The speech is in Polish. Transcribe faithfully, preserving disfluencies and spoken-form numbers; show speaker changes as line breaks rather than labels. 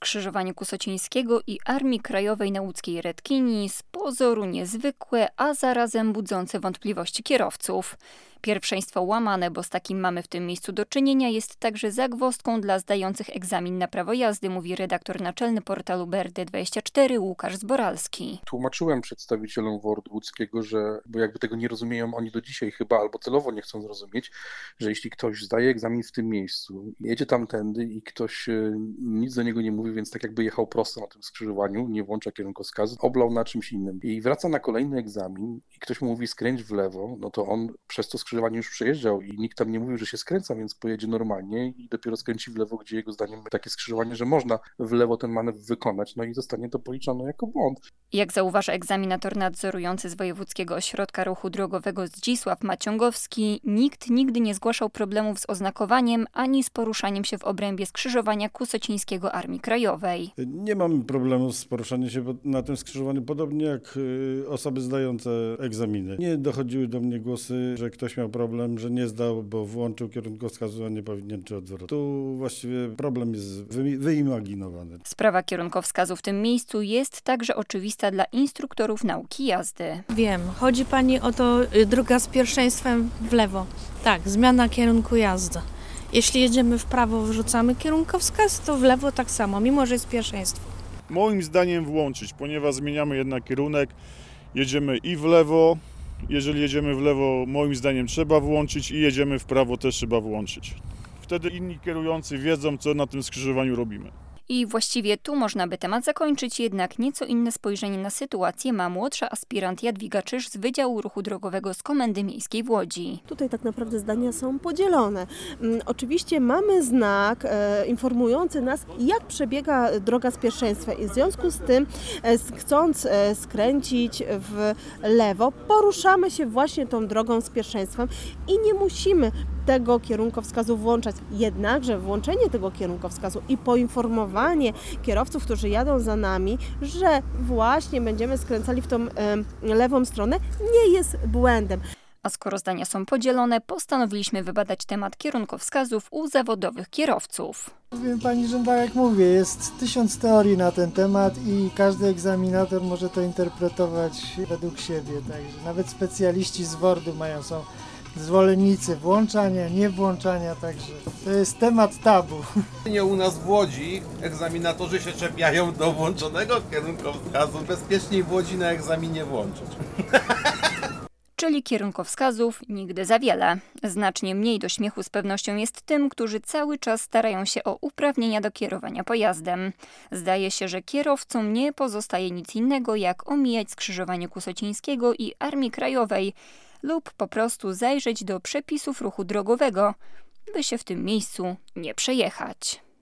skrzyżowaniu Kusocińskiego i Armii Krajowej na łódzkiej Redkini, z pozoru niezwykłe, a zarazem budzące wątpliwości kierowców. Pierwszeństwo łamane, bo z takim mamy w tym miejscu do czynienia, jest także zagwozdką dla zdających egzamin na prawo jazdy, mówi redaktor naczelny portalu B R D dwadzieścia cztery Łukasz Zboralski.
Tłumaczyłem przedstawicielom W O R D łódzkiego, że, bo jakby tego nie rozumieją oni do dzisiaj chyba, albo celowo nie chcą zrozumieć, że jeśli ktoś zdaje egzamin w tym miejscu, jedzie tamtędy i ktoś nic do niego nie mówi, więc tak jakby jechał prosto na tym skrzyżowaniu, nie włącza kierunkowskazu, oblał na czymś innym i wraca na kolejny egzamin i ktoś mu mówi skręć w lewo, no to on przez to skrzyżowanie już przejeżdżał i nikt tam nie mówił, że się skręca, więc pojedzie normalnie i dopiero skręci w lewo, gdzie jego zdaniem takie skrzyżowanie, że można w lewo ten manewr wykonać, no i zostanie to policzone jako błąd.
Jak zauważa egzaminator nadzorujący z Wojewódzkiego Ośrodka Ruchu Drogowego Zdzisław Maciągowski, nikt nigdy nie zgłaszał problemów z oznakowaniem ani z poruszaniem się w obrębie skrzyżowania Kusocińskiego Armii Krajowej.
Nie mamy problemu z poruszaniem się na tym skrzyżowaniu, podobnie jak osoby zdające egzaminy. Nie dochodziły do mnie głosy, że ktoś miał problem, że nie zdał, bo włączył kierunkowskazu, a nie powinien, czy odwrotnie. Tu właściwie problem jest wy, wyimaginowany.
Sprawa kierunkowskazu w tym miejscu jest także oczywista dla instruktorów nauki jazdy.
Wiem, chodzi pani o to, droga z pierwszeństwem w lewo. Tak, zmiana kierunku jazdy. Jeśli jedziemy w prawo, wrzucamy kierunkowskaz, to w lewo tak samo, mimo że jest pierwszeństwo.
Moim zdaniem włączyć, ponieważ zmieniamy jednak kierunek, jedziemy i w lewo. Jeżeli jedziemy w lewo, moim zdaniem trzeba włączyć i jedziemy w prawo też trzeba włączyć. Wtedy inni kierujący wiedzą, co na tym skrzyżowaniu robimy.
I właściwie tu można by temat zakończyć, jednak nieco inne spojrzenie na sytuację ma młodsza aspirant Jadwiga Czyż z Wydziału Ruchu Drogowego z Komendy Miejskiej w Łodzi.
Tutaj tak naprawdę zdania są podzielone. Oczywiście mamy znak e, informujący nas, jak przebiega droga z pierwszeństwa i w związku z tym, e, chcąc e, skręcić w lewo, poruszamy się właśnie tą drogą z pierwszeństwem i nie musimy tego kierunkowskazu włączać. Jednakże włączenie tego kierunkowskazu i poinformowanie kierowców, którzy jadą za nami, że właśnie będziemy skręcali w tą e, lewą stronę, nie jest błędem.
A skoro zdania są podzielone, postanowiliśmy wybadać temat kierunkowskazów u zawodowych kierowców.
Wiem pani, że tak jak mówię, jest tysiąc teorii na ten temat i każdy egzaminator może to interpretować według siebie. Także nawet specjaliści z W O R D-u mają, są zwolennicy włączania, nie włączania, także to jest temat tabu.
Nie u nas w Łodzi egzaminatorzy się czepiają do włączonego kierunkowskazu. Bezpieczniej w Łodzi na egzaminie włączyć.
Czyli kierunkowskazów nigdy za wiele. Znacznie mniej do śmiechu z pewnością jest tym, którzy cały czas starają się o uprawnienia do kierowania pojazdem. Zdaje się, że kierowcom nie pozostaje nic innego, jak omijać skrzyżowanie Kusocińskiego i Armii Krajowej lub po prostu zajrzeć do przepisów ruchu drogowego, by się w tym miejscu nie przejechać.